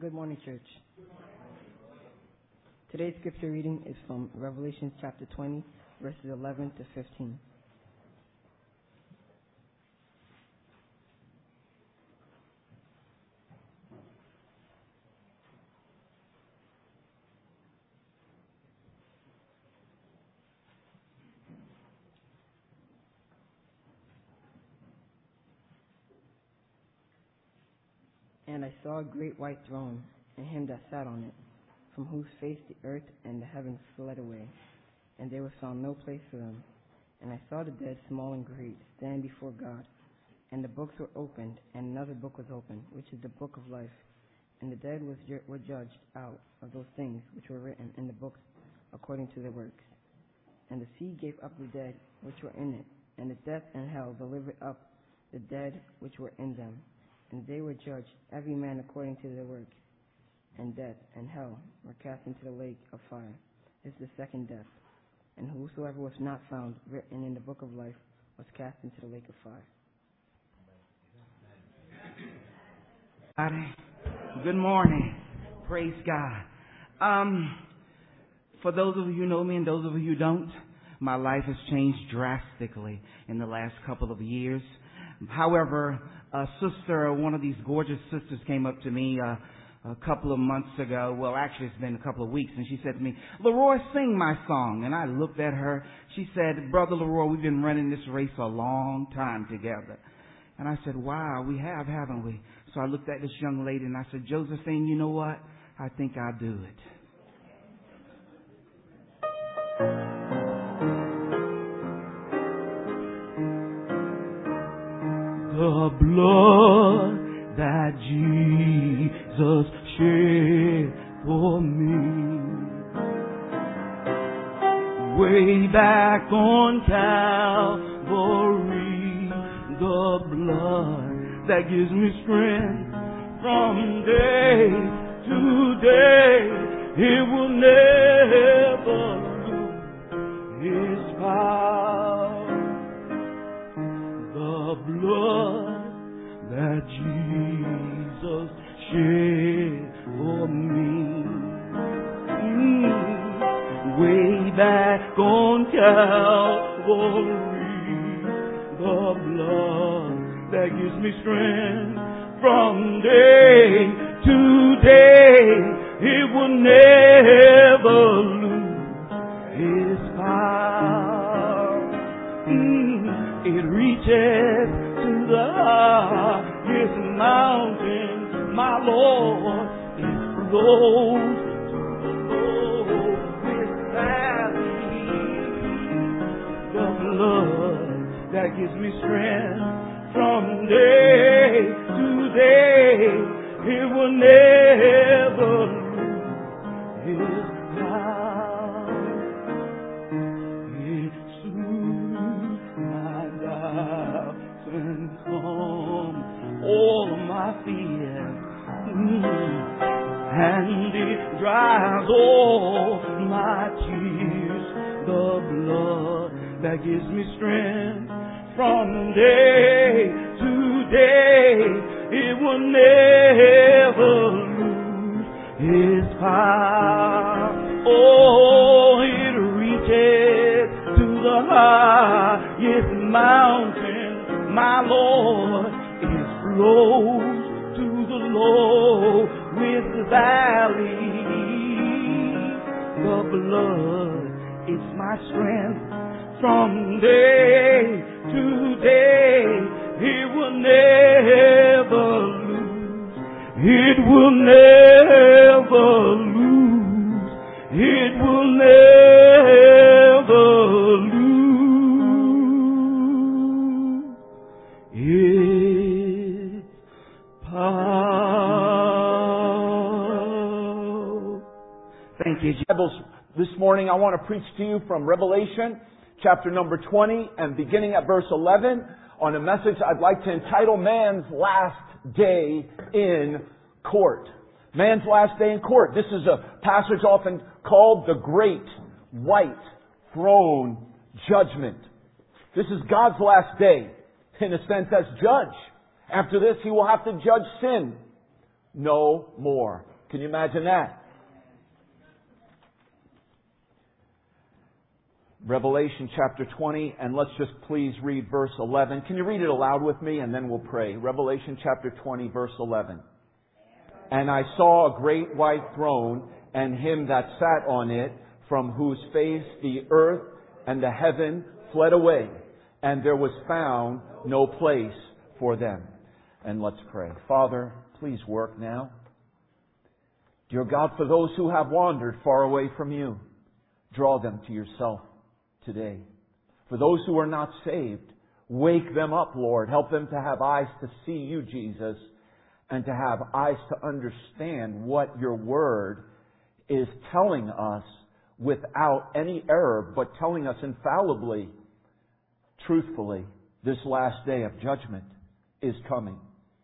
Good morning, church. Today's scripture reading is from Revelation chapter 20, verses 11 to 15. And I saw a great white throne, and him that sat on it, from whose face the earth and the heavens fled away, and there was found no place for them. And I saw the dead, small and great, stand before God, and the books were opened, and another book was opened, which is the book of life. And the dead were judged out of those things which were written in the books according to their works. And the sea gave up the dead which were in it, and the death and hell delivered up the dead which were in them. And they were judged, every man according to their works. And death and hell were cast into the lake of fire. This is the second death. And whosoever was not found written in the book of life was cast into the lake of fire. Good morning. Praise God. For those of you who know me and those of you who don't, my life has changed drastically in the last couple of years. However, one of these gorgeous sisters came up to me a couple of months ago. Well, actually, it's been a couple of weeks, and she said to me, "Leroy, sing my song." And I looked at her. She said, "Brother Leroy, we've been running this race a long time together." And I said, "Wow, we have, haven't we?" So I looked at this young lady, and I said, "Josephine, you know what? I think I'll do it." The blood that Jesus shed for me way back on Calvary, the blood that gives me strength from day to day, it will never lose its power. The blood that Jesus shed for me way back on Calvary, the blood that gives me strength from day to day, it will never lose its power. It reaches to the highest mountains, my Lord. It flows to the lowest valley. The blood that gives me strength from day to day, it will never lose its power. It soothes my doubts and calms all of my fears, and it dries all my tears. The blood that gives me strength from day to day, it will never lose its power. Oh, it reaches to the highest mountain, my Lord. It flows to the lowest valley. The blood is my strength from day to day. It will never lose. It will never lose. It will never lose its power. Thank you. This morning I want to preach to you from Revelation chapter number 20 and beginning at verse 11 on a message I'd like to entitle Man's Last Day in Court. Man's Last Day in Court. This is a passage often called the Great White Throne Judgment. This is God's last day, in a sense, as judge. After this, He will have to judge sin no more. Can you imagine that? Revelation chapter 20, and let's just please read verse 11. Can you read it aloud with me, and then we'll pray. Revelation chapter 20, verse 11. And I saw a great white throne, and him that sat on it, from whose face the earth and the heaven fled away, and there was found no place for them. And let's pray. Father, please work now. Dear God, for those who have wandered far away from you, draw them to yourself today. For those who are not saved, wake them up, Lord. Help them to have eyes to see you, Jesus, and to have eyes to understand what your word is telling us without any error, but telling us infallibly, truthfully, this last day of judgment is coming.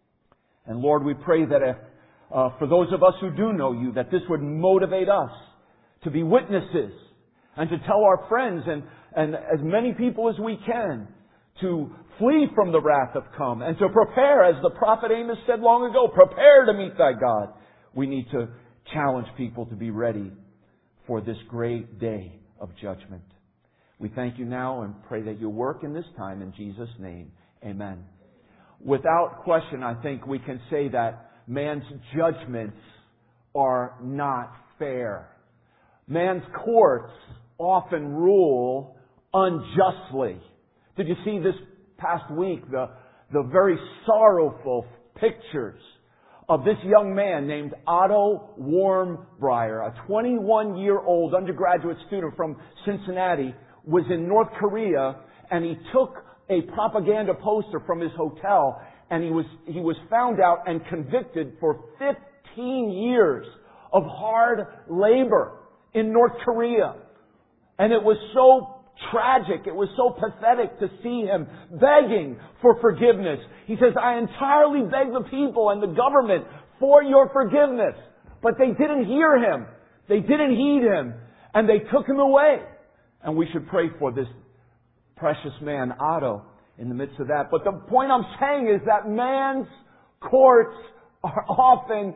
And Lord, we pray that if, for those of us who do know you, that this would motivate us to be witnesses and to tell our friends and as many people as we can to flee from the wrath of come and to prepare, as the prophet Amos said long ago, prepare to meet thy God. We need to challenge people to be ready for this great day of judgment. We thank you now and pray that you work in this time in Jesus' name. Amen. Without question, I think we can say that man's judgments are not fair. Man's courts often rule unjustly. Did you see this past week the very sorrowful pictures of this young man named Otto Warmbier, a 21-year-old undergraduate student from Cincinnati, was in North Korea, and he took a propaganda poster from his hotel, and he was found out and convicted for 15 years of hard labor in North Korea. And it was so tragic, it was so pathetic to see him begging for forgiveness. He says, I entirely beg the people and the government for your forgiveness. But they didn't hear him. They didn't heed him. And they took him away. And we should pray for this precious man, Otto, in the midst of that. But the point I'm saying is that man's courts are often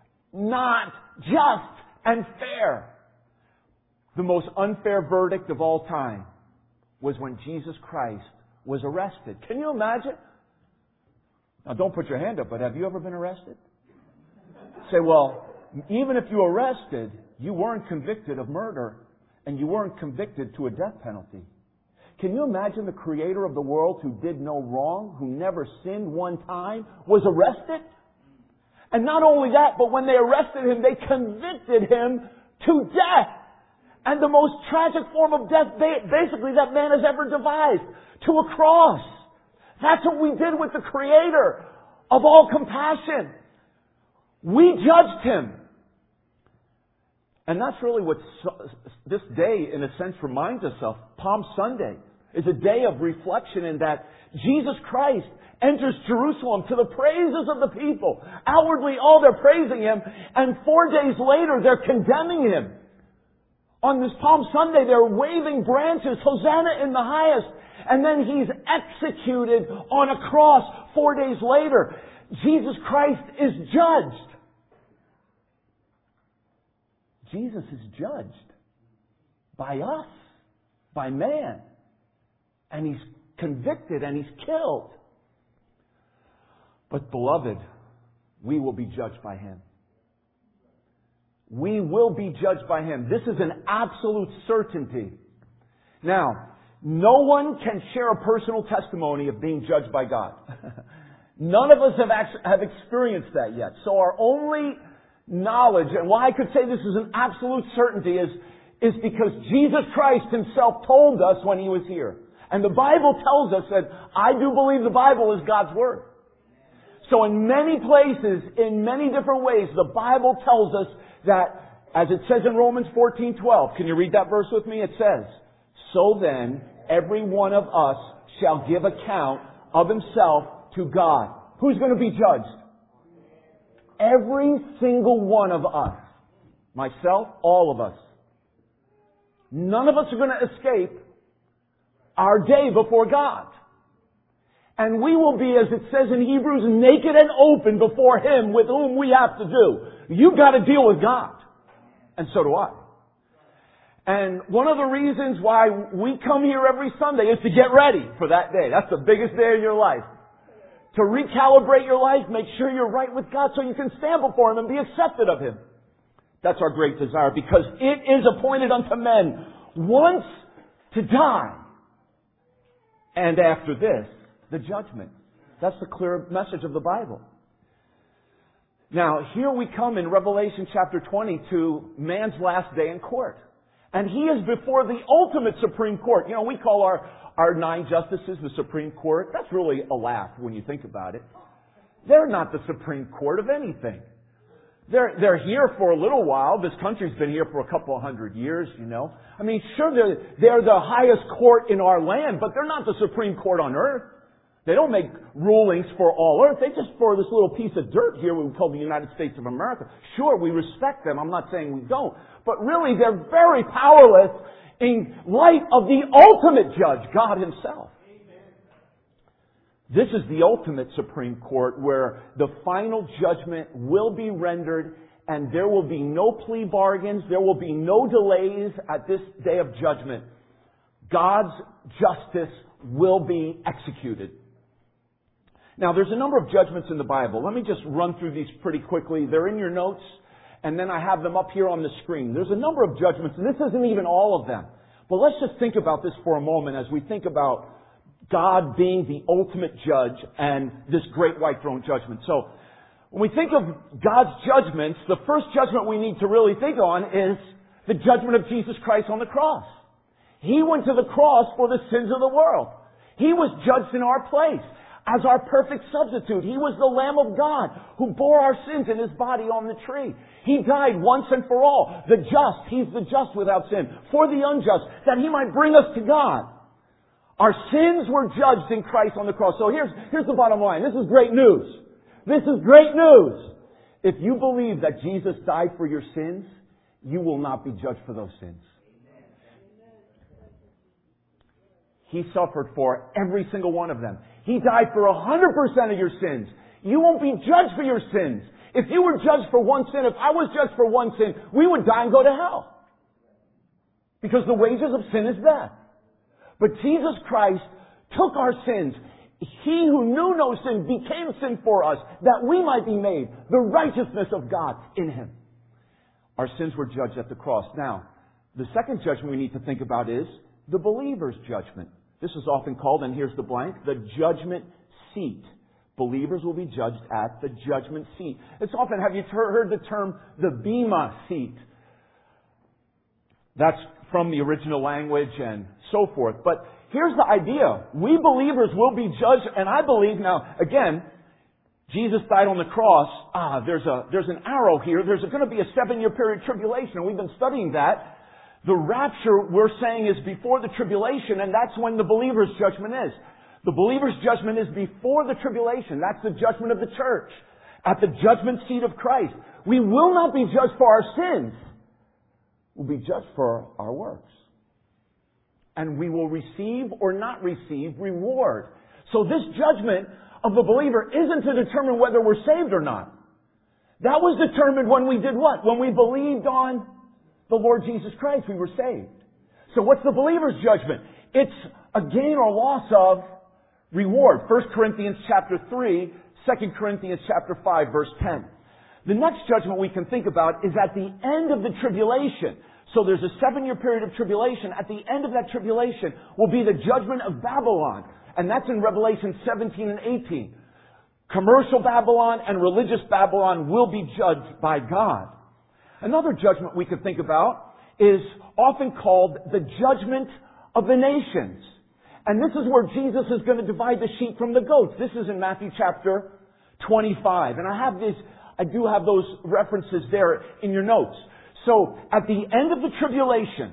not just and fair. The most unfair verdict of all time was when Jesus Christ was arrested. Can you imagine? Now don't put your hand up, but have you ever been arrested? Say, well, even if you were arrested, you weren't convicted of murder and you weren't convicted to a death penalty. Can you imagine the creator of the world who did no wrong, who never sinned one time, was arrested? And not only that, but when they arrested him, they convicted him to death. And the most tragic form of death, basically, that man has ever devised, to a cross. That's what we did with the Creator of all compassion. We judged him. And that's really what this day, in a sense, reminds us of. Palm Sunday is a day of reflection in that Jesus Christ enters Jerusalem to the praises of the people. Outwardly, all they're praising him, and 4 days later, they're condemning him. On this Palm Sunday, they're waving branches, Hosanna in the highest. And then he's executed on a cross 4 days later. Jesus Christ is judged. Jesus is judged by us, by man. And he's convicted and he's killed. But beloved, we will be judged by him. We will be judged by him. This is an absolute certainty. Now, no one can share a personal testimony of being judged by God. None of us have experienced that yet. So our only knowledge, and why I could say this is an absolute certainty, is because Jesus Christ himself told us when he was here. And the Bible tells us that I do believe the Bible is God's Word. So in many places, in many different ways, the Bible tells us that, as it says in Romans 14:12, can you read that verse with me? It says, so then, every one of us shall give account of himself to God. Who's going to be judged? Every single one of us. Myself, all of us. None of us are going to escape our day before God. And we will be, as it says in Hebrews, naked and open before Him with whom we have to do. You've got to deal with God. And so do I. And one of the reasons why we come here every Sunday is to get ready for that day. That's the biggest day of your life. To recalibrate your life, make sure you're right with God so you can stand before Him and be accepted of Him. That's our great desire, because it is appointed unto men once to die. And after this, the judgment. That's the clear message of the Bible. Now, here we come in Revelation chapter 20 to man's last day in court. And he is before the ultimate Supreme Court. You know, we call our 9 justices the Supreme Court. That's really a laugh when you think about it. They're not the Supreme Court of anything. They're here for a little while. This country's been here for a couple of 100 years, you know. I mean, sure, they're the highest court in our land, but they're not the Supreme Court on earth. They don't make rulings for all earth. They just for this little piece of dirt here we call the United States of America. Sure, we respect them. I'm not saying we don't. But really, they're very powerless in light of the ultimate judge, God Himself. This is the ultimate Supreme Court where the final judgment will be rendered and there will be no plea bargains. There will be no delays at this day of judgment. God's justice will be executed. Now, there's a number of judgments in the Bible. Let me just run through these pretty quickly. They're in your notes, and then I have them up here on the screen. There's a number of judgments, and this isn't even all of them. But let's just think about this for a moment as we think about God being the ultimate judge and this great white throne judgment. So, when we think of God's judgments, the first judgment we need to really think on is the judgment of Jesus Christ on the cross. He went to the cross for the sins of the world. He was judged in our place as our perfect substitute. He was the Lamb of God who bore our sins in His body on the tree. He died once and for all. The just, He's the just without sin, for the unjust, that He might bring us to God. Our sins were judged in Christ on the cross. So here's the bottom line. This is great news. This is great news. If you believe that Jesus died for your sins, you will not be judged for those sins. He suffered for every single one of them. He died for 100% of your sins. You won't be judged for your sins. If you were judged for one sin, if I was judged for one sin, we would die and go to hell. Because the wages of sin is death. But Jesus Christ took our sins. He who knew no sin became sin for us, that we might be made the righteousness of God in Him. Our sins were judged at the cross. Now, the second judgment we need to think about is the believer's judgment. This is often called, and here's the blank, the judgment seat. Believers will be judged at the judgment seat. It's often, have you heard the term, the bema seat? That's from the original language and so forth. But here's the idea. We believers will be judged, and I believe now, again, Jesus died on the cross. There's an arrow here. There's going to be a 7-year period of tribulation, and we've been studying that. The rapture, we're saying, is before the tribulation, and that's when the believer's judgment is. The believer's judgment is before the tribulation. That's the judgment of the church. At the judgment seat of Christ. We will not be judged for our sins. We'll be judged for our works. And we will receive or not receive reward. So this judgment of the believer isn't to determine whether we're saved or not. That was determined when we did what? When we believed on the Lord Jesus Christ, we were saved. So what's the believer's judgment? It's a gain or loss of reward. 1 Corinthians chapter 3, 2 Corinthians chapter 5, verse 10. The next judgment we can think about is at the end of the tribulation. So there's a 7-year period of tribulation. At the end of that tribulation will be the judgment of Babylon. And that's in Revelation 17 and 18. Commercial Babylon and religious Babylon will be judged by God. Another judgment we could think about is often called the judgment of the nations. And this is where Jesus is going to divide the sheep from the goats. This is in Matthew chapter 25. And I do have those references there in your notes. So, at the end of the tribulation,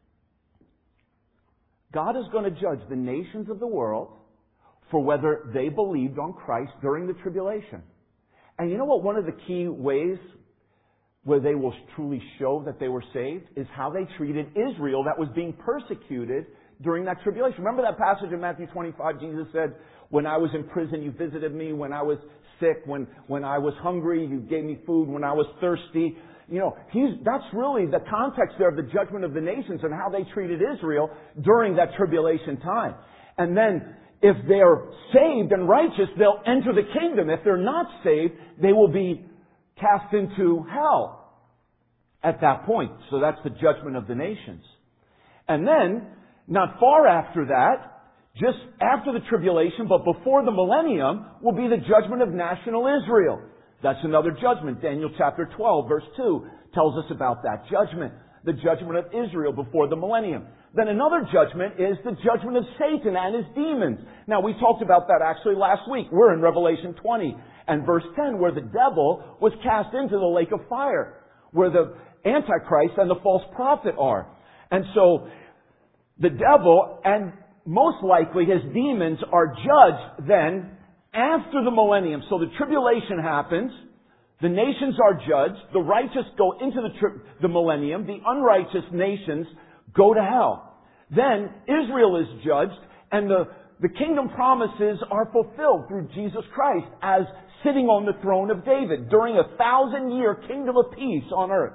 God is going to judge the nations of the world for whether they believed on Christ during the tribulation. And you know what? One of the key ways where they will truly show that they were saved is how they treated Israel that was being persecuted during that tribulation. Remember that passage in Matthew 25? Jesus said, When I was in prison, you visited me. When I was sick, when I was hungry, you gave me food. When I was thirsty. You know, that's really the context there of the judgment of the nations and how they treated Israel during that tribulation time. And then, if they're saved and righteous, they'll enter the kingdom. If they're not saved, they will be cast into hell at that point. So that's the judgment of the nations. And then, not far after that, just after the tribulation, but before the millennium, will be the judgment of national Israel. That's another judgment. Daniel chapter 12, verse 2 tells us about that judgment. The judgment of Israel before the millennium. Then another judgment is the judgment of Satan and his demons. Now, we talked about that actually last week. We're in Revelation 20 and verse 10, where the devil was cast into the lake of fire, where the Antichrist and the false prophet are. And so, the devil and most likely his demons are judged then after the millennium. So the tribulation happens, the nations are judged, the righteous go into the millennium, the unrighteous nations go to hell. Then Israel is judged, and the kingdom promises are fulfilled through Jesus Christ as sitting on the throne of David during a 1,000-year kingdom of peace on earth.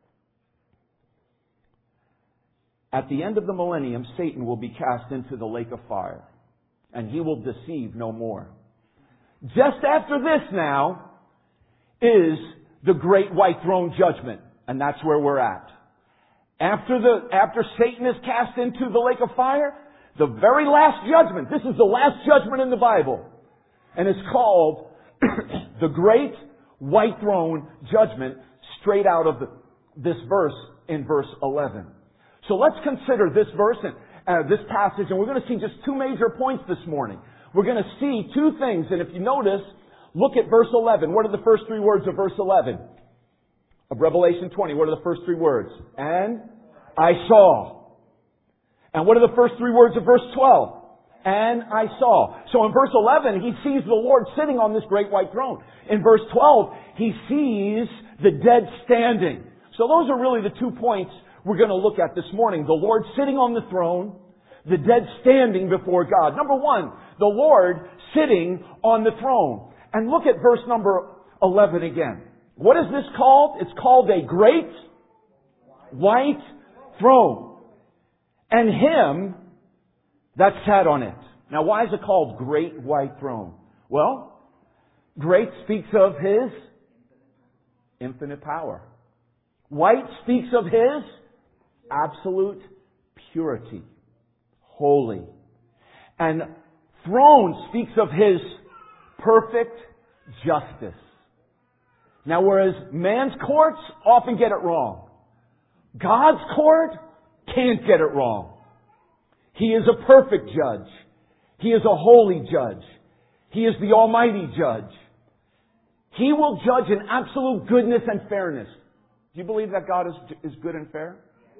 At the end of the millennium, Satan will be cast into the lake of fire, and he will deceive no more. Just after this now is the great white throne judgment, and that's where we're at. After Satan is cast into the lake of fire, the very last judgment, this is the last judgment in the Bible, and it's called the great white throne judgment, straight out of this verse in verse 11. So let's consider this verse and this passage, and we're going to see just two major points this morning. We're going to see two things, and if you notice, look at verse 11. What are the first three words of verse 11? Of Revelation 20, what are the first three words? And I saw. And what are the first three words of verse 12? And I saw. So in verse 11, he sees the Lord sitting on this great white throne. In verse 12, he sees the dead standing. So those are really the 2 points we're going to look at this morning. The Lord sitting on the throne, the dead standing before God. Number one, the Lord sitting on the throne. And look at verse number 11 again. What is this called? It's called a great white throne. And him that sat on it. Now, why is it called great white throne? Well, great speaks of his infinite power. White speaks of his absolute purity, holy. And throne speaks of his perfect justice. Now, whereas man's courts often get it wrong, God's court can't get it wrong. He is a perfect judge. He is a holy judge. He is the almighty judge. He will judge in absolute goodness and fairness. Do you believe that God is good and fair?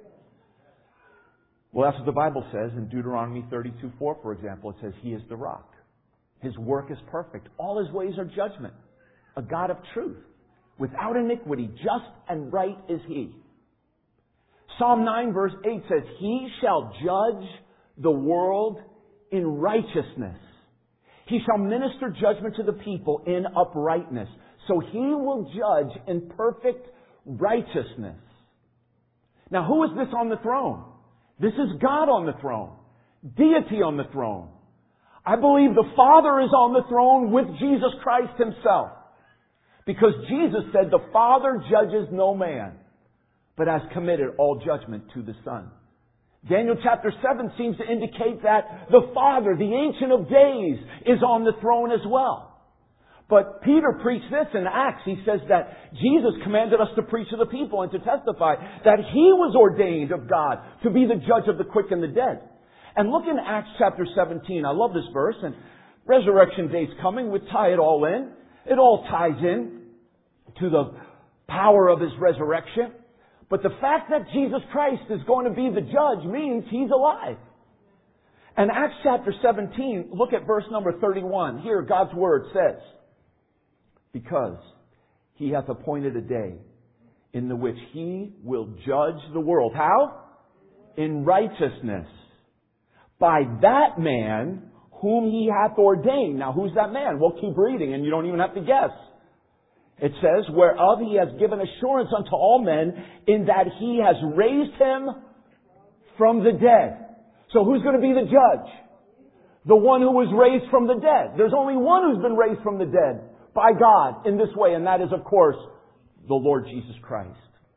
Well, that's what the Bible says in Deuteronomy 32:4, for example. It says, He is the rock. His work is perfect. All His ways are judgment. A God of truth. Without iniquity, just and right is He. Psalm 9 verse 8 says, He shall judge the world in righteousness. He shall minister judgment to the people in uprightness. So He will judge in perfect righteousness. Now, who is this on the throne? This is God on the throne. Deity on the throne. I believe the Father is on the throne with Jesus Christ Himself. Because Jesus said the Father judges no man, but has committed all judgment to the Son. Daniel chapter 7 seems to indicate that the Father, the Ancient of Days, is on the throne as well. But Peter preached this in Acts. He says that Jesus commanded us to preach to the people and to testify that He was ordained of God to be the judge of the quick and the dead. And look in Acts chapter 17. I love this verse. And resurrection day's coming. We tie it all in. It all ties in to the power of His resurrection. But the fact that Jesus Christ is going to be the judge means He's alive. And Acts chapter 17, look at verse number 31. Here God's Word says, Because He hath appointed a day in the which He will judge the world. How? In righteousness. By that man whom He hath ordained. Now, who's that man? We'll keep reading, and you don't even have to guess. It says, whereof He has given assurance unto all men, in that He has raised Him from the dead. So who's going to be the judge? The one who was raised from the dead. There's only one who's been raised from the dead by God in this way, and that is, of course, the Lord Jesus Christ.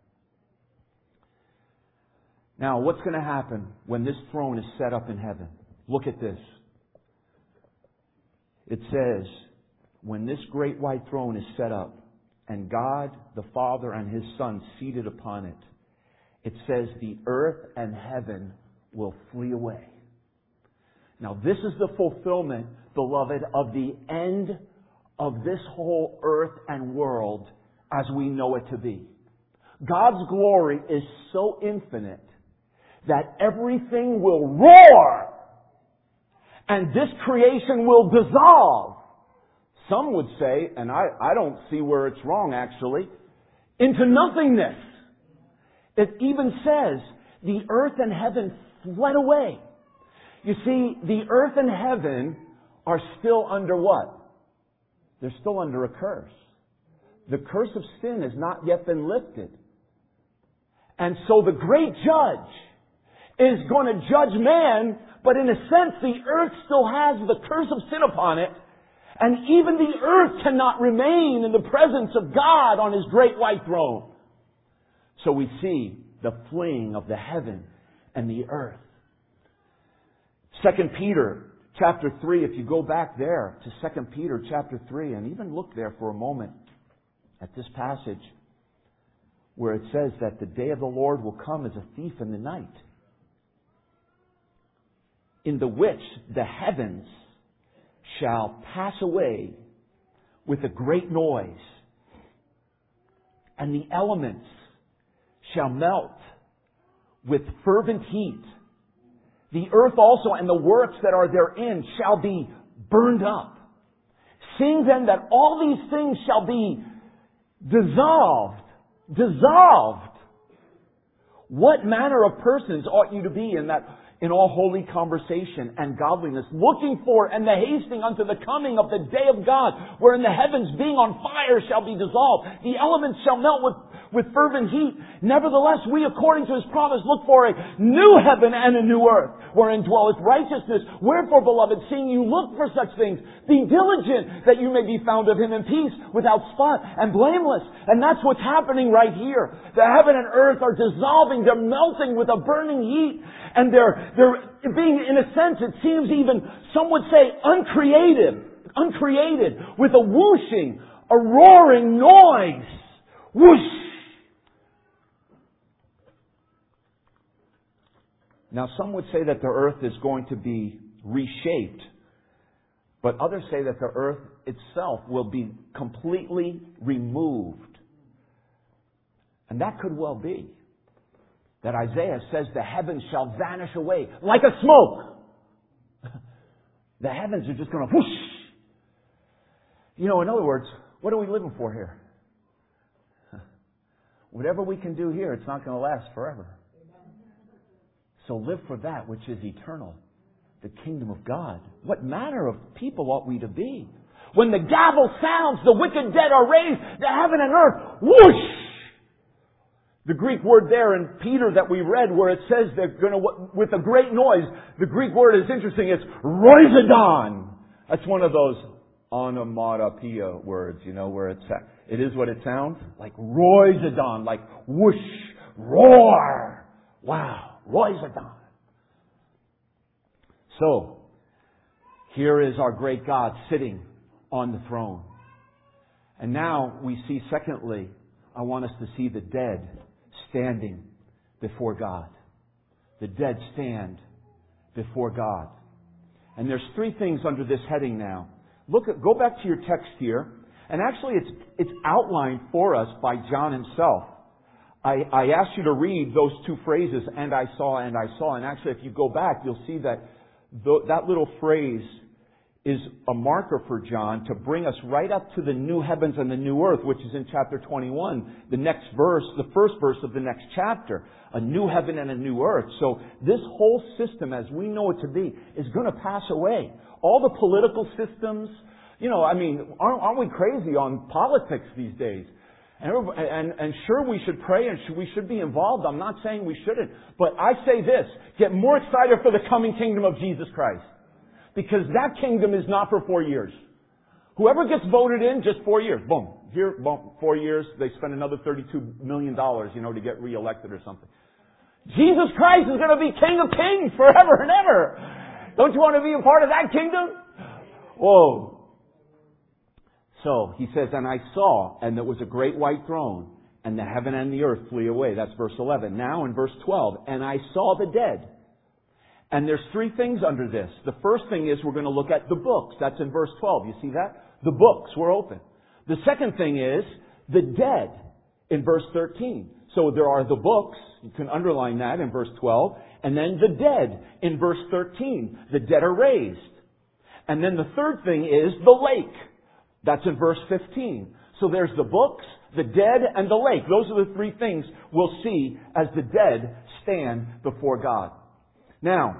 Now, what's going to happen when this throne is set up in heaven? Look at this. It says, when this great white throne is set up, and God, the Father, and His Son seated upon it, it says the earth and heaven will flee away. Now, this is the fulfillment, beloved, of the end of this whole earth and world as we know it to be. God's glory is so infinite that everything will roar and this creation will dissolve. Some would say, and I don't see where it's wrong actually, into nothingness. It even says the earth and heaven fled away. You see, the earth and heaven are still under what? They're still under a curse. The curse of sin has not yet been lifted. And so the great judge is going to judge man, but in a sense the earth still has the curse of sin upon it. And even the earth cannot remain in the presence of God on His great white throne. So we see the fleeing of the heaven and the earth. 2 Peter chapter 3, if you go back there to 2 Peter chapter 3 and even look there for a moment at this passage where it says that the day of the Lord will come as a thief in the night, in the which the heavens shall pass away with a great noise, and the elements shall melt with fervent heat. The earth also and the works that are therein shall be burned up. Seeing then that all these things shall be dissolved, what manner of persons ought you to be in all holy conversation and godliness, looking for and the hasting unto the coming of the day of God, wherein the heavens being on fire shall be dissolved, the elements shall melt with fervent heat. Nevertheless, we, according to His promise, look for a new heaven and a new earth, wherein dwelleth righteousness. Wherefore, beloved, seeing you look for such things, be diligent that you may be found of Him in peace, without spot and blameless. And that's what's happening right here. The heaven and earth are dissolving. They're melting with a burning heat. And they're being, in a sense, it seems even, some would say, uncreated, with a whooshing, a roaring noise. Whoosh! Now, some would say that the earth is going to be reshaped, but others say that the earth itself will be completely removed. And that could well be. That Isaiah says the heavens shall vanish away like a smoke. The heavens are just going to whoosh. You know, in other words, what are we living for here? Whatever we can do here, it's not going to last forever. So live for that which is eternal, the kingdom of God. What manner of people ought we to be? When the gavel sounds, the wicked dead are raised, the heaven and earth, whoosh! The Greek word there in Peter that we read where it says they're going to, with a great noise, the Greek word is interesting. It's roizodon. That's one of those onomatopoeia words, you know, where it is what it sounds. Like roizodon, like whoosh, roar. Wow, roizodon. So, here is our great God sitting on the throne. And now we see, secondly, I want us to see the dead standing before God. The dead stand before God. And there's three things under this heading now. Go back to your text here. And actually it's outlined for us by John himself. I asked you to read those two phrases, and I saw. And actually if you go back, you'll see that that little phrase is a marker for John to bring us right up to the new heavens and the new earth, which is in chapter 21, the next verse, the first verse of the next chapter. A new heaven and a new earth. So this whole system, as we know it to be, is going to pass away. all the political systems. You know, I mean, aren't we crazy on politics these days? And sure, we should pray and we should be involved. I'm not saying we shouldn't. But I say this, get more excited for the coming kingdom of Jesus Christ. Because that kingdom is not for 4 years. Whoever gets voted in, just 4 years. Boom. Here, boom, 4 years, they spend another $32 million, to get reelected or something. Jesus Christ is going to be King of Kings forever and ever. Don't you want to be a part of that kingdom? Whoa. So, he says, and I saw, and there was a great white throne, and the heaven and the earth flee away. That's verse 11. Now in verse 12, and I saw the dead. And there's three things under this. The first thing is we're going to look at the books. That's in verse 12. You see that? The books were open. The second thing is the dead in verse 13. So there are the books. You can underline that in verse 12. And then the dead in verse 13. The dead are raised. And then the third thing is the lake. That's in verse 15. So there's the books, the dead, and the lake. Those are the three things we'll see as the dead stand before God. Now,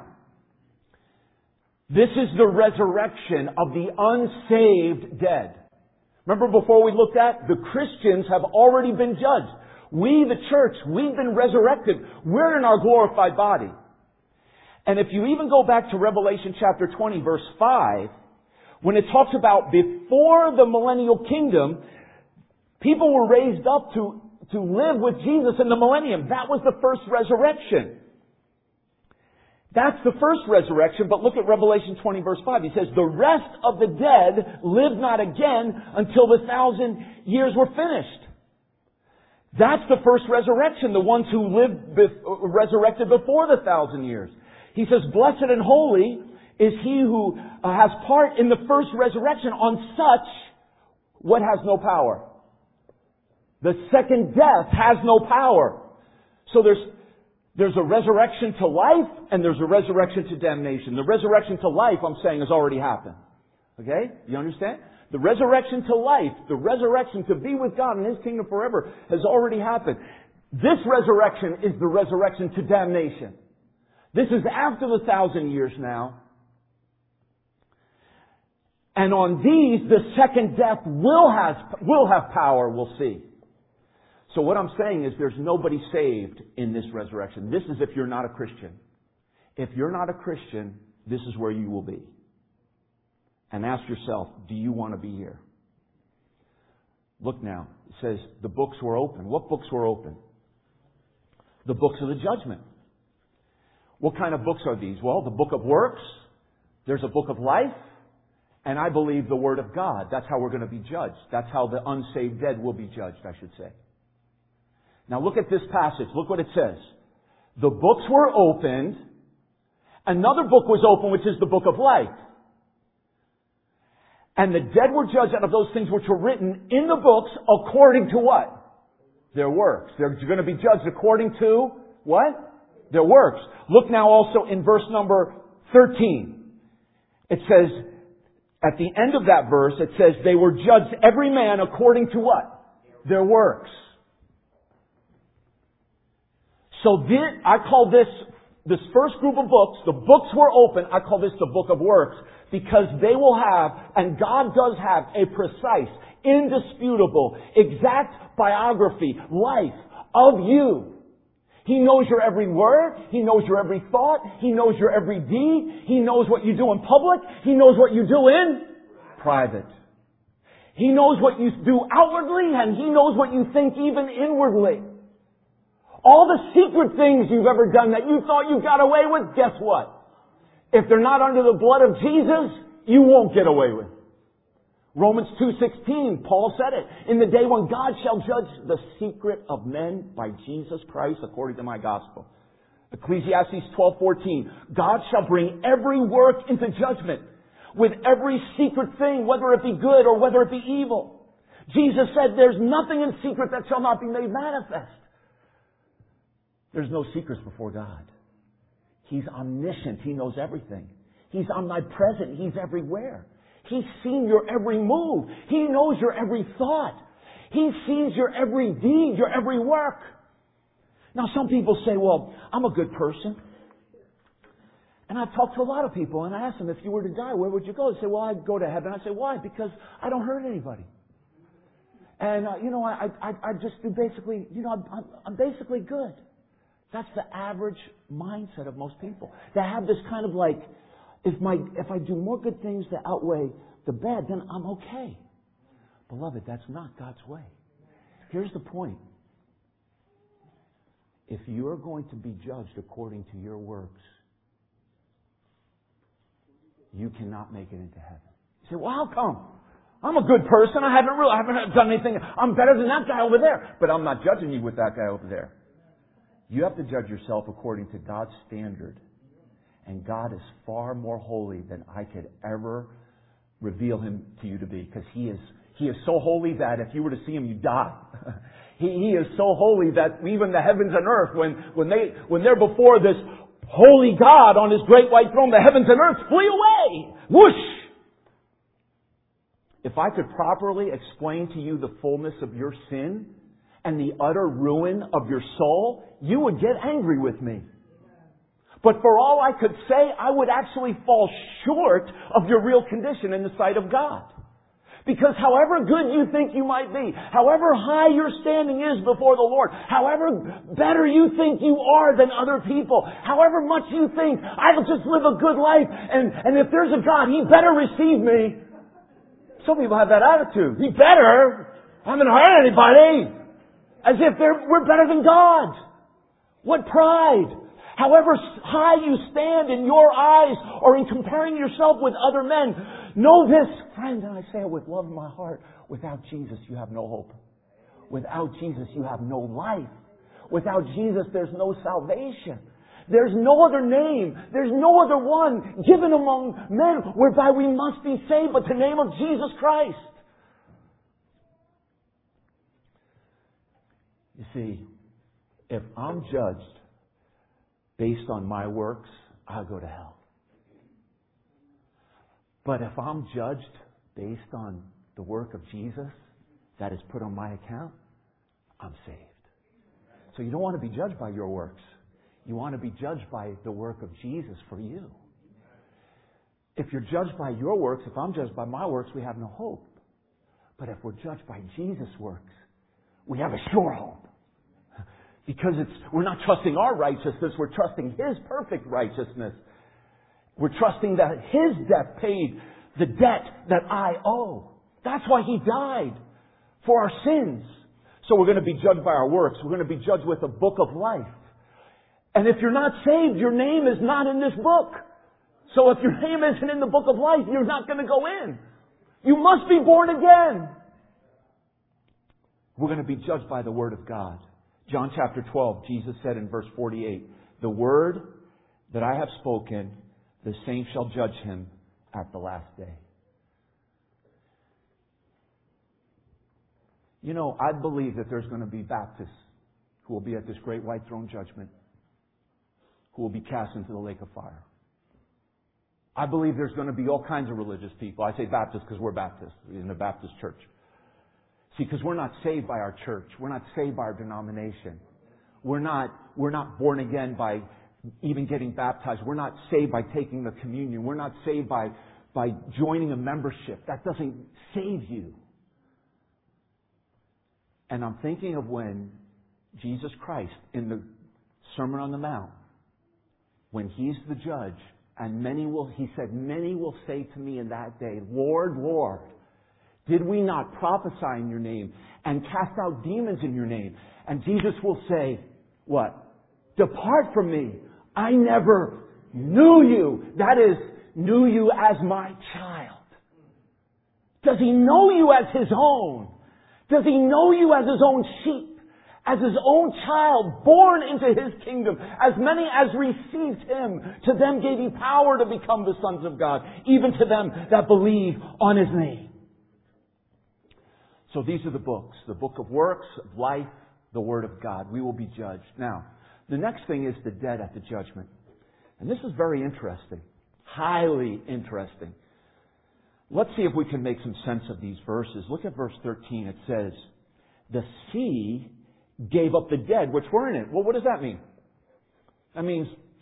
this is the resurrection of the unsaved dead. Remember before we looked at, the Christians have already been judged. We, the church, we've been resurrected. We're in our glorified body. And if you even go back to Revelation chapter 20, verse 5, when it talks about before the millennial kingdom, people were raised up to live with Jesus in the millennium. That was the first resurrection. That's the first resurrection, but look at Revelation 20 verse 5. He says, the rest of the dead live not again until the 1,000 years were finished. That's the first resurrection, the ones who lived resurrected before the 1,000 years. He says, blessed and holy is he who has part in the first resurrection. On such, what has no power? The second death has no power. So there's a resurrection to life and there's a resurrection to damnation. The resurrection to life, I'm saying, has already happened. Okay? You understand? The resurrection to life, the resurrection to be with God in His kingdom forever has already happened. This resurrection is the resurrection to damnation. This is after the 1,000 years now. And on these, the second death will have power, we'll see. So what I'm saying is there's nobody saved in this resurrection. This is if you're not a Christian. If you're not a Christian, this is where you will be. And ask yourself, do you want to be here? Look now. It says the books were open. What books were open? The books of the judgment. What kind of books are these? Well, the book of works. There's a book of life. And I believe the Word of God. That's how we're going to be judged. That's how the unsaved dead will be judged, I should say. Now look at this passage. Look what it says. The books were opened. Another book was opened, which is the book of life. And the dead were judged out of those things which were written in the books according to what? Their works. They're going to be judged according to what? Their works. Look now also in verse number 13. It says, at the end of that verse, it says, they were judged every man according to what? Their works. So I call this first group of books, the books were open, I call this the book of works, because they will have, and God does have, a precise, indisputable, exact biography, life of you. He knows your every word. He knows your every thought. He knows your every deed. He knows what you do in public. He knows what you do in private. He knows what you do outwardly, and He knows what you think even inwardly. All the secret things you've ever done that you thought you got away with, guess what? If they're not under the blood of Jesus, you won't get away with. Romans 2:16, Paul said it. In the day when God shall judge the secret of men by Jesus Christ according to my gospel. Ecclesiastes 12:14, God shall bring every work into judgment with every secret thing, whether it be good or whether it be evil. Jesus said there's nothing in secret that shall not be made manifest. There's no secrets before God. He's omniscient. He knows everything. He's omnipresent. He's everywhere. He's seen your every move. He knows your every thought. He sees your every deed, your every work. Now some people say, well, I'm a good person. And I've talked to a lot of people, and I asked them, if you were to die, where would you go? They say, well, I'd go to heaven. I say, why? Because I don't hurt anybody. And, I just do basically, I'm basically good. That's the average mindset of most people. They have this kind of like, if I do more good things that outweigh the bad, then I'm okay. Beloved, that's not God's way. Here's the point. If you're going to be judged according to your works, you cannot make it into heaven. You say, well, how come? I'm a good person. I haven't done anything. I'm better than that guy over there. But I'm not judging you with that guy over there. You have to judge yourself according to God's standard. And God is far more holy than I could ever reveal Him to you to be. Because He is so holy that if you were to see Him, you'd die. He is so holy that even the heavens and earth, when they're before this holy God on His great white throne, the heavens and earth flee away. Whoosh! If I could properly explain to you the fullness of your sin and the utter ruin of your soul, you would get angry with me. But for all I could say, I would actually fall short of your real condition in the sight of God. Because however good you think you might be, however high your standing is before the Lord, however better you think you are than other people, however much you think, I'll just live a good life, and if there's a God, He better receive me. Some people have that attitude. He better. I haven't hurt anybody. As if we're better than God. What pride. However high you stand in your eyes or in comparing yourself with other men, know this, friend, and I say it with love in my heart, without Jesus you have no hope. Without Jesus you have no life. Without Jesus there's no salvation. There's no other name. There's no other one given among men whereby we must be saved but the name of Jesus Christ. You see, if I'm judged based on my works, I'll go to hell. But if I'm judged based on the work of Jesus that is put on my account, I'm saved. So you don't want to be judged by your works. You want to be judged by the work of Jesus for you. If you're judged by your works, if I'm judged by my works, we have no hope. But if we're judged by Jesus' works, we have a sure hope. Because we're not trusting our righteousness, we're trusting His perfect righteousness. We're trusting that His death paid the debt that I owe. That's why He died, for our sins. So we're going to be judged by our works. We're going to be judged with a book of life. And if you're not saved, your name is not in this book. So if your name isn't in the book of life, you're not going to go in. You must be born again. We're going to be judged by the Word of God. John chapter 12, Jesus said in verse 48, the word that I have spoken, the same shall judge him at the last day. You know, I believe that there's going to be Baptists who will be at this great white throne judgment, who will be cast into the lake of fire. I believe there's going to be all kinds of religious people. I say Baptists because we're Baptists in the Baptist church. See, because we're not saved by our church. We're not saved by our denomination. We're not born again by even getting baptized. We're not saved by taking the communion. We're not saved by joining a membership. That doesn't save you. And I'm thinking of when Jesus Christ, in the Sermon on the Mount, when He's the judge, and He said, many will say to me in that day, Lord, Lord, did we not prophesy in your name and cast out demons in your name? And Jesus will say, what? Depart from me. I never knew you. That is, knew you as my child. Does He know you as His own? Does He know you as His own sheep? As His own child, born into His kingdom? As many as received Him, to them gave He power to become the sons of God, even to them that believe on His name. So these are the books. The book of works, of life, the Word of God. We will be judged. Now, the next thing is the dead at the judgment. And this is very interesting. Highly interesting. Let's see if we can make some sense of these verses. Look at verse 13. It says, the sea gave up the dead which were in it. Well, what does that mean? That means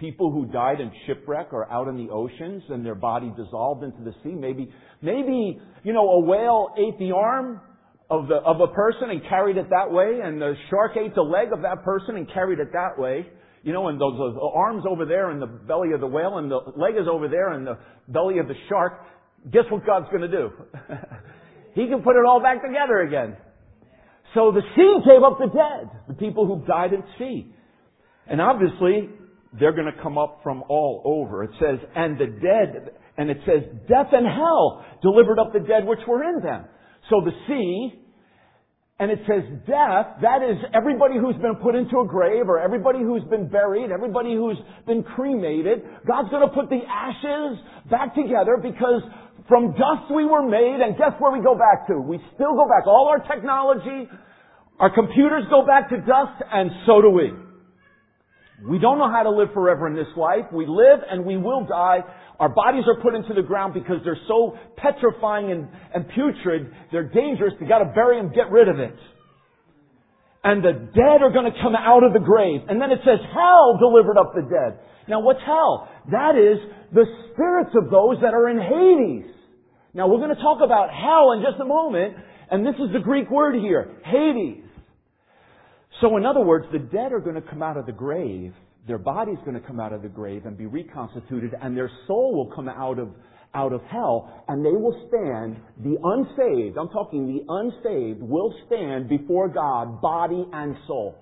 people who died in shipwreck or out in the oceans and their body dissolved into the sea. Maybe, a whale ate the arm of a person and carried it that way, and the shark ate the leg of that person and carried it that way. And those arms over there in the belly of the whale, and the leg is over there in the belly of the shark. Guess what God's going to do? He can put it all back together again. So the sea gave up the dead, the people who died at sea. And obviously, they're going to come up from all over. It says, and the dead, and it says, death and hell delivered up the dead which were in them. So the sea, and it says death, that is everybody who's been put into a grave, or everybody who's been buried, everybody who's been cremated. God's going to put the ashes back together, because from dust we were made, and guess where we go back to? We still go back. All our technology, our computers go back to dust, and so do we. We don't know how to live forever in this life. We live and we will die. Our bodies are put into the ground because they're so petrifying and putrid. They're dangerous. You got to bury them, get rid of it. And the dead are going to come out of the grave. And then it says hell delivered up the dead. Now what's hell? That is the spirits of those that are in Hades. Now we're going to talk about hell in just a moment. And this is the Greek word here, Hades. So in other words, the dead are going to come out of the grave. Their body's going to come out of the grave and be reconstituted, and their soul will come out of hell, and they will stand, the unsaved, I'm talking the unsaved, will stand before God, body and soul.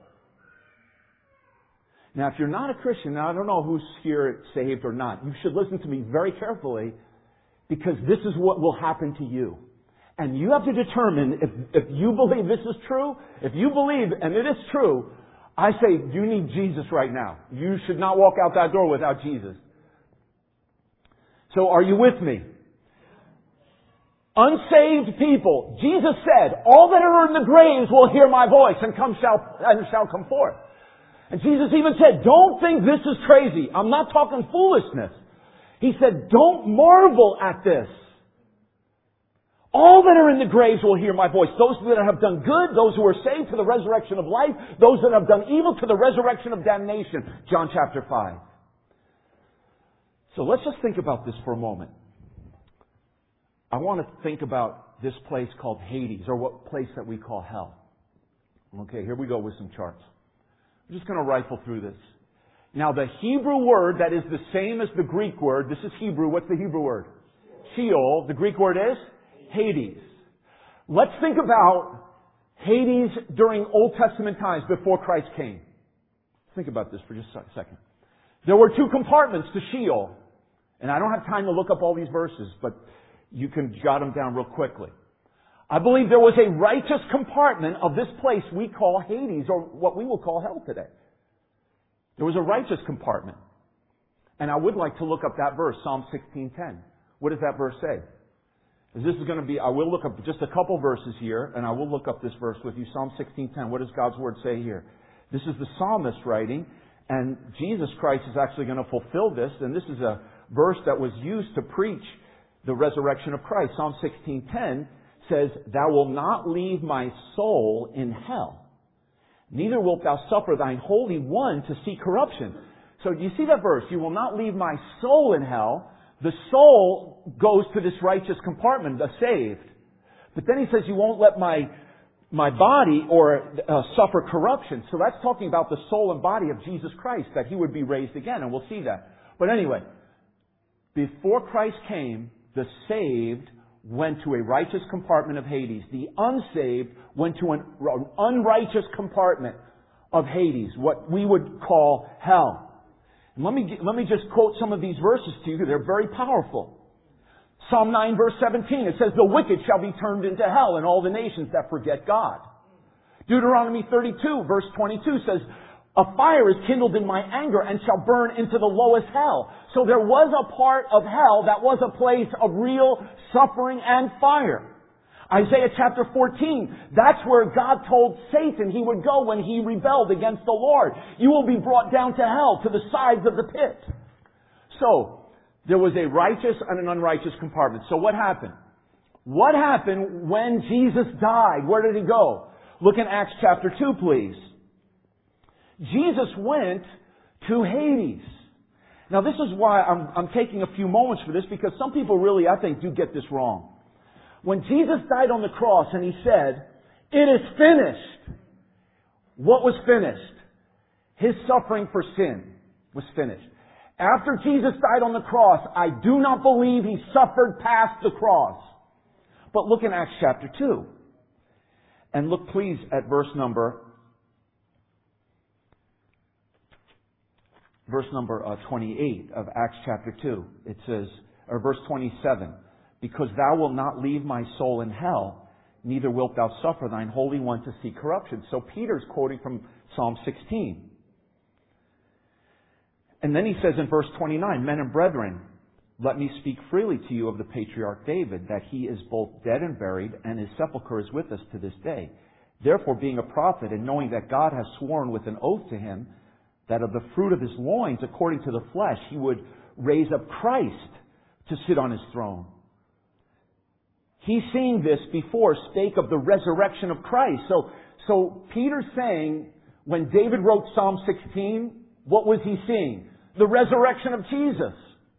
Now, if you're not a Christian, now I don't know who's here saved or not, you should listen to me very carefully, because this is what will happen to you. And you have to determine if you believe this is true. If you believe, and it is true, I say you need Jesus right now. You should not walk out that door without Jesus. So are you with me? Unsaved people. Jesus said, all that are in the graves will hear my voice and shall come forth. And Jesus even said, don't think this is crazy. I'm not talking foolishness. He said, don't marvel at this. All that are in the graves will hear my voice. Those that have done good, those who are saved to the resurrection of life, those that have done evil to the resurrection of damnation. John chapter 5. So let's just think about this for a moment. I want to think about this place called Hades, or what place that we call hell. Okay, here we go with some charts. I'm just going to rifle through this. Now the Hebrew word that is the same as the Greek word, this is Hebrew. What's the Hebrew word? Sheol. The Greek word is? Hades. Let's think about Hades during Old Testament times before Christ came. Think about this for just a second. There were two compartments to Sheol. And I don't have time to look up all these verses, but you can jot them down real quickly. I believe there was a righteous compartment of this place we call Hades, or what we will call hell today. There was a righteous compartment. And I would like to look up that verse, Psalm 16:10. What does that verse say? This is going to be, I will look up just a couple verses here, and I will look up this verse with you. Psalm 16:10. What does God's Word say here? This is the psalmist writing, and Jesus Christ is actually going to fulfill this, and this is a verse that was used to preach the resurrection of Christ. Psalm 16:10 says, Thou wilt not leave my soul in hell, neither wilt thou suffer thine Holy One to see corruption. So do you see that verse? You will not leave my soul in hell. The soul goes to this righteous compartment, the saved. But then he says, you won't let my body or suffer corruption. So that's talking about the soul and body of Jesus Christ, that He would be raised again, and we'll see that. But anyway, before Christ came, the saved went to a righteous compartment of Hades. The unsaved went to an unrighteous compartment of Hades, what we would call hell. Let me just quote some of these verses to you. They're very powerful. Psalm 9 verse 17, it says, The wicked shall be turned into hell, and all the nations that forget God. Deuteronomy 32 verse 22 says, A fire is kindled in my anger and shall burn into the lowest hell. So there was a part of hell that was a place of real suffering and fire. Isaiah chapter 14, that's where God told Satan he would go when he rebelled against the Lord. You will be brought down to hell, to the sides of the pit. So, there was a righteous and an unrighteous compartment. So what happened? What happened when Jesus died? Where did He go? Look in Acts chapter 2, please. Jesus went to Hades. Now this is why I'm taking a few moments for this, because some people really, I think, do get this wrong. When Jesus died on the cross and He said, "It is finished," what was finished? His suffering for sin was finished. After Jesus died on the cross, I do not believe He suffered past the cross. But look in Acts chapter 2. And look please at verse number 28 of Acts chapter 2. It says, or verse 27, "Because thou wilt not leave my soul in hell, neither wilt thou suffer thine Holy One to see corruption." So Peter's quoting from Psalm 16. And then he says in verse 29, "Men and brethren, let me speak freely to you of the patriarch David, that he is both dead and buried, and his sepulchre is with us to this day. Therefore, being a prophet, and knowing that God has sworn with an oath to him, that of the fruit of his loins, according to the flesh, He would raise up Christ to sit on His throne." He, seeing this before, spake of the resurrection of Christ. So Peter's saying, when David wrote Psalm 16, what was he seeing? The resurrection of Jesus.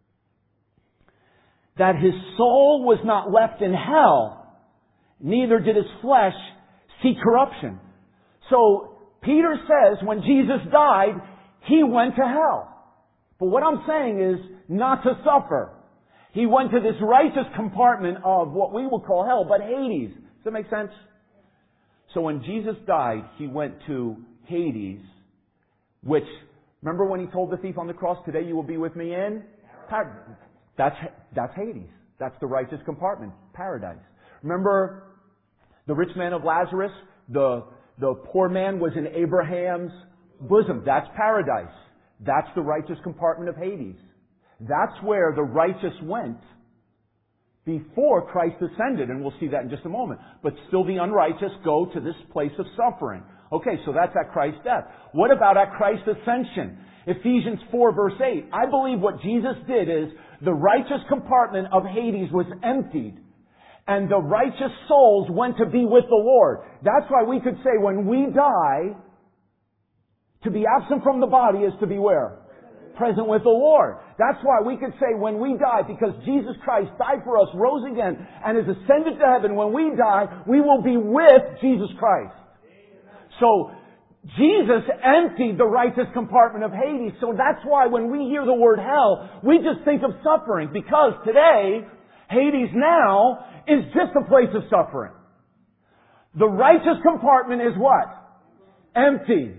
That his soul was not left in hell, neither did his flesh see corruption. So Peter says when Jesus died, He went to hell. But what I'm saying is not to suffer. He went to this righteous compartment of what we will call hell, but Hades. Does that make sense? So when Jesus died, He went to Hades, which, remember when He told the thief on the cross, "Today you will be with me in paradise." That's Hades. That's the righteous compartment, paradise. Remember the rich man of Lazarus? The poor man was in Abraham's bosom. That's paradise. That's the righteous compartment of Hades. That's where the righteous went before Christ ascended, and we'll see that in just a moment. But still the unrighteous go to this place of suffering. Okay, so that's at Christ's death. What about at Christ's ascension? Ephesians 4 verse 8. I believe what Jesus did is the righteous compartment of Hades was emptied, and the righteous souls went to be with the Lord. That's why we could say when we die, to be absent from the body is to be where? Present with the Lord. That's why we could say when we die, because Jesus Christ died for us, rose again, and is ascended to heaven, when we die, we will be with Jesus Christ. So, Jesus emptied the righteous compartment of Hades. So that's why when we hear the word hell, we just think of suffering. Because today, Hades now is just a place of suffering. The righteous compartment is what? Empty.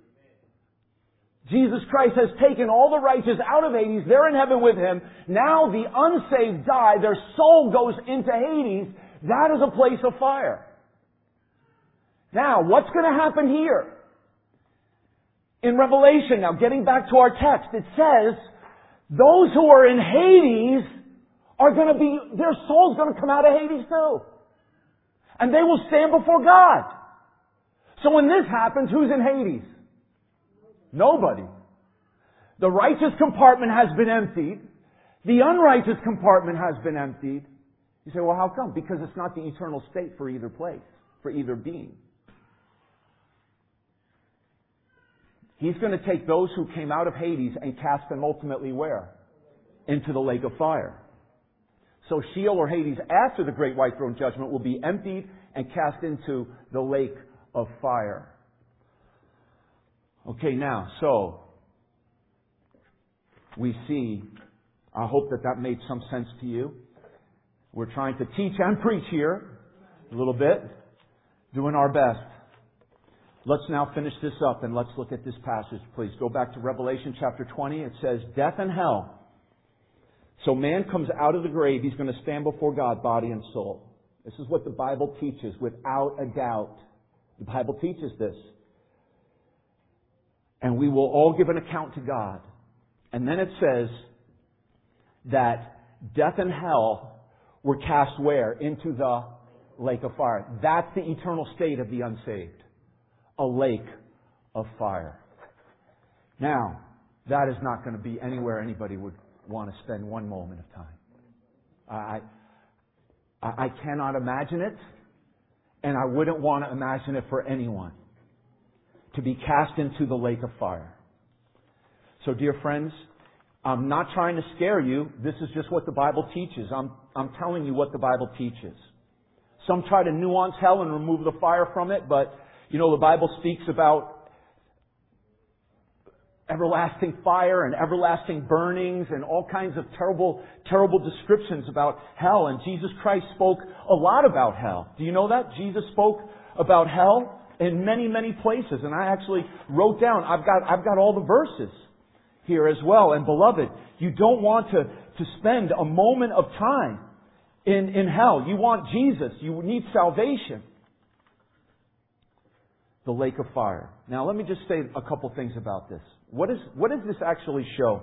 Jesus Christ has taken all the righteous out of Hades. They're in heaven with Him. Now the unsaved die. Their soul goes into Hades. That is a place of fire. Now, what's going to happen here? In Revelation, now getting back to our text, it says, those who are in Hades are going to be, their soul's going to come out of Hades too. And they will stand before God. So when this happens, who's in Hades? Nobody. The righteous compartment has been emptied. The unrighteous compartment has been emptied. You say, well, how come? Because it's not the eternal state for either place, for either being. He's going to take those who came out of Hades and cast them ultimately where? Into the lake of fire. So Sheol or Hades after the great white throne judgment will be emptied and cast into the lake of fire. Okay, now, so we see, I hope that made some sense to you. We're trying to teach and preach here a little bit, doing our best. Let's now finish this up and let's look at this passage, please. Go back to Revelation chapter 20. It says, death and hell. So man comes out of the grave. He's going to stand before God, body and soul. This is what the Bible teaches without a doubt. The Bible teaches this. And we will all give an account to God. And then it says that death and hell were cast where? Into the lake of fire. That's the eternal state of the unsaved. A lake of fire. Now, that is not going to be anywhere anybody would want to spend one moment of time. I cannot imagine it, and I wouldn't want to imagine it for anyone. To be cast into the lake of fire. So, dear friends, I'm not trying to scare you. This is just what the Bible teaches. I'm telling you what the Bible teaches. Some try to nuance hell and remove the fire from it, but, the Bible speaks about everlasting fire and everlasting burnings and all kinds of terrible, terrible descriptions about hell. And Jesus Christ spoke a lot about hell. Do you know that? Jesus spoke about hell in many, many places. And I actually wrote down, I've got all the verses here as well. And beloved, you don't want to spend a moment of time in hell. You want Jesus. You need salvation. The lake of fire. Now let me just say a couple things about this. What does this actually show?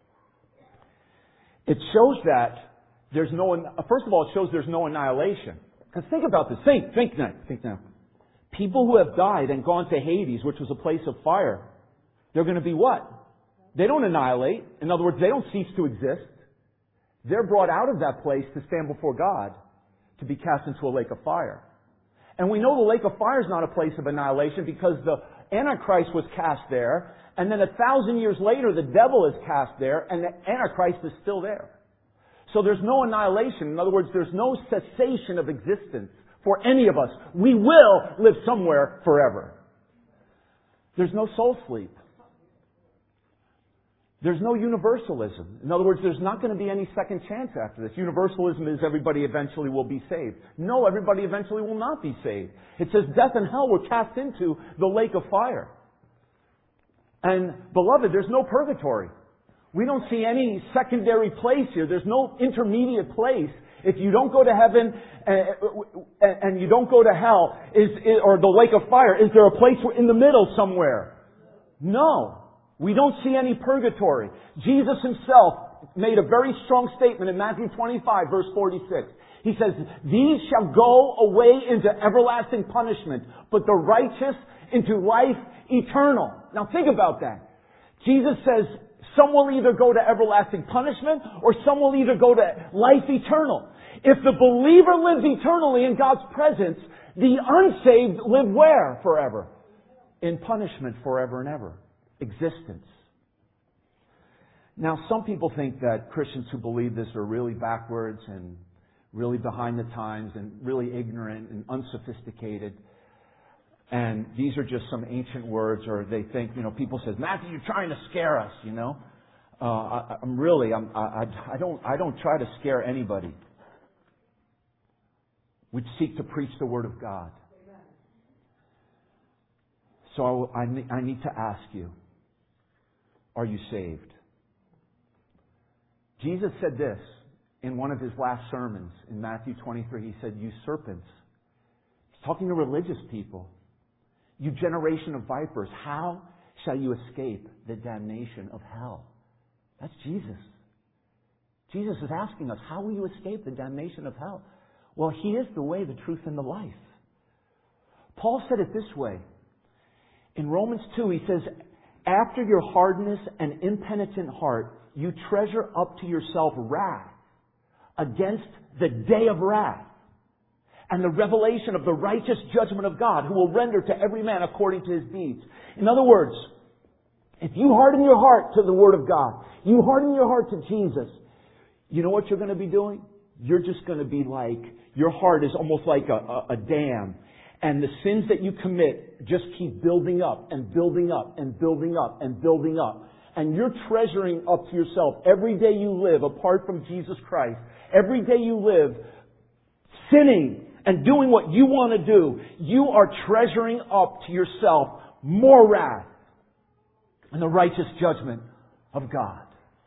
It shows that there's first of all, it shows there's no annihilation. Because think about this. Think now. People who have died and gone to Hades, which was a place of fire, they're going to be what? They don't annihilate. In other words, they don't cease to exist. They're brought out of that place to stand before God to be cast into a lake of fire. And we know the lake of fire is not a place of annihilation because the Antichrist was cast there, and then 1,000 years later the devil is cast there, and the Antichrist is still there. So there's no annihilation. In other words, there's no cessation of existence for any of us. We will live somewhere forever. There's no soul sleep. There's no universalism. In other words, there's not going to be any second chance after this. Universalism is everybody eventually will be saved. No, everybody eventually will not be saved. It says death and hell were cast into the lake of fire. And beloved, there's no purgatory. We don't see any secondary place here. There's no intermediate place. If you don't go to heaven and you don't go to hell or the lake of fire, is there a place in the middle somewhere? No. We don't see any purgatory. Jesus Himself made a very strong statement in Matthew 25, verse 46. He says, "These shall go away into everlasting punishment, but the righteous into life eternal." Now think about that. Jesus says some will either go to everlasting punishment or some will either go to life eternal. If the believer lives eternally in God's presence, the unsaved live where forever? In punishment forever and ever. Existence. Now, some people think that Christians who believe this are really backwards and really behind the times and really ignorant and unsophisticated. And these are just some ancient words, or they think, people say, "Matthew, you're trying to scare us, I don't try to scare anybody. We seek to preach the Word of God. So I need to ask you, are you saved? Jesus said this in one of His last sermons in Matthew 23. He said, "You serpents." He's talking to religious people. "You generation of vipers, how shall you escape the damnation of hell?" That's Jesus. Jesus is asking us, how will you escape the damnation of hell? Well, He is the way, the truth, and the life. Paul said it this way. In Romans 2, he says, "After your hardness and impenitent heart, you treasure up to yourself wrath against the day of wrath and the revelation of the righteous judgment of God, who will render to every man according to his deeds." In other words, if you harden your heart to the Word of God, you harden your heart to Jesus, you know what you're going to be doing? You're just going to be like, your heart is almost like a dam. And the sins that you commit just keep building up and building up and building up and building up. And you're treasuring up to yourself every day you live apart from Jesus Christ. Every day you live sinning and doing what you want to do. You are treasuring up to yourself more wrath and the righteous judgment of God.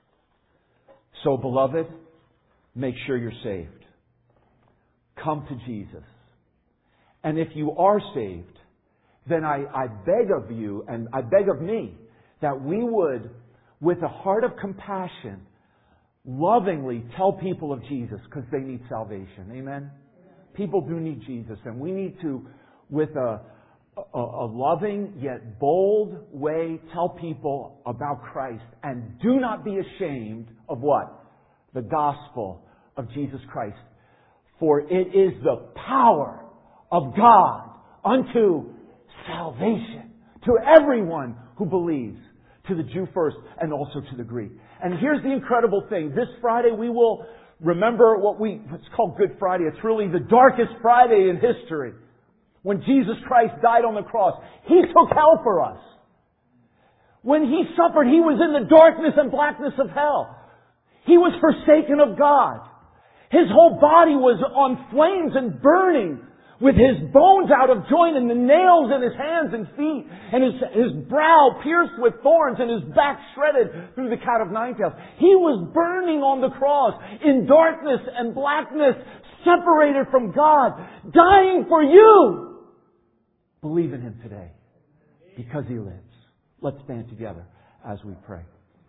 So, beloved, make sure you're saved. Come to Jesus. And if you are saved, then I beg of you, and I beg of me, that we would, with a heart of compassion, lovingly tell people of Jesus, because they need salvation. Amen? People do need Jesus, and we need to, with a loving yet bold way, tell people about Christ. And do not be ashamed of what? The gospel of Jesus Christ. For it is the power of God unto salvation to everyone who believes, to the Jew first and also to the Greek. And here's the incredible thing. This Friday we will remember what's called Good Friday. It's really the darkest Friday in history. When Jesus Christ died on the cross. He took hell for us. When He suffered, He was in the darkness and blackness of hell. He was forsaken of God. His whole body was on flames and burning, with His bones out of joint and the nails in His hands and feet, and His brow pierced with thorns and His back shredded through the cat of nine tails. He was burning on the cross in darkness and blackness, separated from God, dying for you. Believe in Him today, because He lives. Let's stand together as we pray.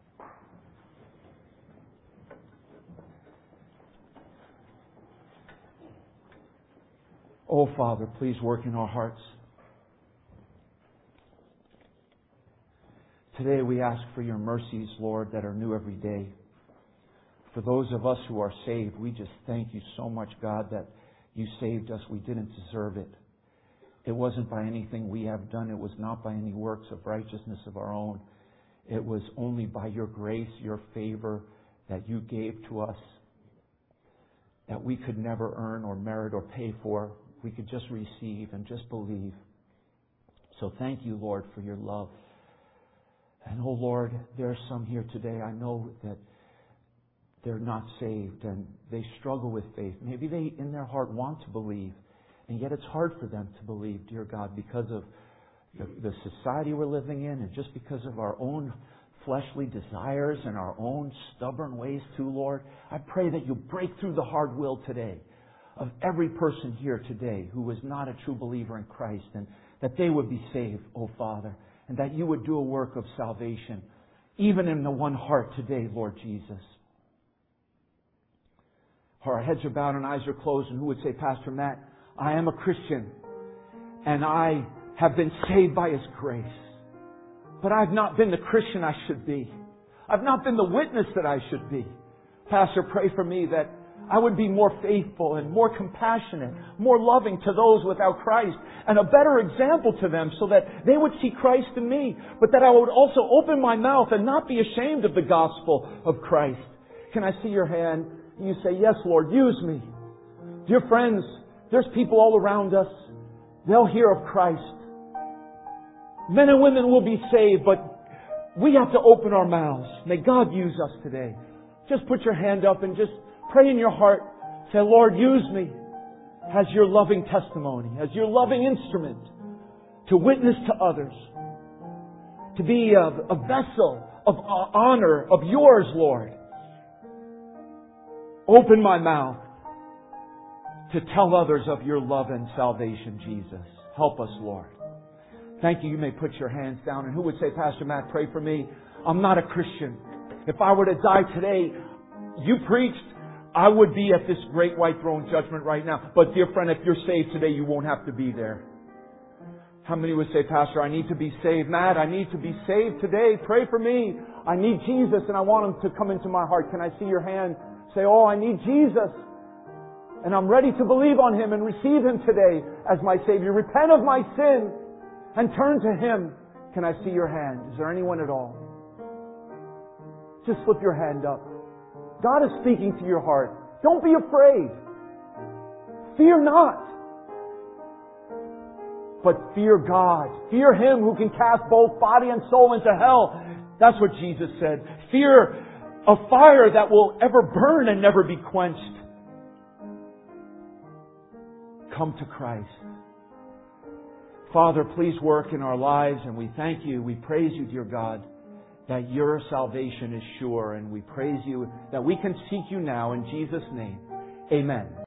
Oh, Father, please work in our hearts. Today we ask for Your mercies, Lord, that are new every day. For those of us who are saved, we just thank You so much, God, that You saved us. We didn't deserve it. It wasn't by anything we have done. It was not by any works of righteousness of our own. It was only by Your grace, Your favor that You gave to us, that we could never earn or merit or pay for. We could just receive and just believe. So thank You, Lord, for Your love. And oh Lord, there are some here today, I know that they're not saved and they struggle with faith. Maybe they in their heart want to believe, and yet it's hard for them to believe, dear God, because of the society we're living in, and just because of our own fleshly desires and our own stubborn ways too, Lord. I pray that You break through the hard will today of every person here today who is not a true believer in Christ, and that they would be saved, oh Father, and that You would do a work of salvation, even in the one heart today, Lord Jesus. Our heads are bowed and eyes are closed, and who would say, Pastor Matt, I am a Christian, and I have been saved by His grace, but I've not been the Christian I should be. I've not been the witness that I should be. Pastor, pray for me that I would be more faithful and more compassionate, more loving to those without Christ, and a better example to them so that they would see Christ in me, but that I would also open my mouth and not be ashamed of the gospel of Christ. Can I see your hand? You say, yes, Lord, use me. Dear friends, there's people all around us. They'll hear of Christ. Men and women will be saved, but we have to open our mouths. May God use us today. Just put your hand up and just pray in your heart. Say, Lord, use me as Your loving testimony, as Your loving instrument to witness to others, to be a vessel of honor of Yours, Lord. Open my mouth to tell others of Your love and salvation, Jesus. Help us, Lord. Thank You. You may put your hands down. And who would say, Pastor Matt, pray for me? I'm not a Christian. If I were to die today, You preached, I would be at this great white throne judgment right now. But dear friend, if you're saved today, you won't have to be there. How many would say, Pastor, I need to be saved? Matt, I need to be saved today. Pray for me. I need Jesus and I want Him to come into my heart. Can I see your hand? Say, oh, I need Jesus. And I'm ready to believe on Him and receive Him today as my Savior. Repent of my sin and turn to Him. Can I see your hand? Is there anyone at all? Just slip your hand up. God is speaking to your heart. Don't be afraid. Fear not. But fear God. Fear Him who can cast both body and soul into hell. That's what Jesus said. Fear a fire that will ever burn and never be quenched. Come to Christ. Father, please work in our lives, and we thank You. We praise You, dear God, that Your salvation is sure, and we praise You that we can seek You now in Jesus' name. Amen.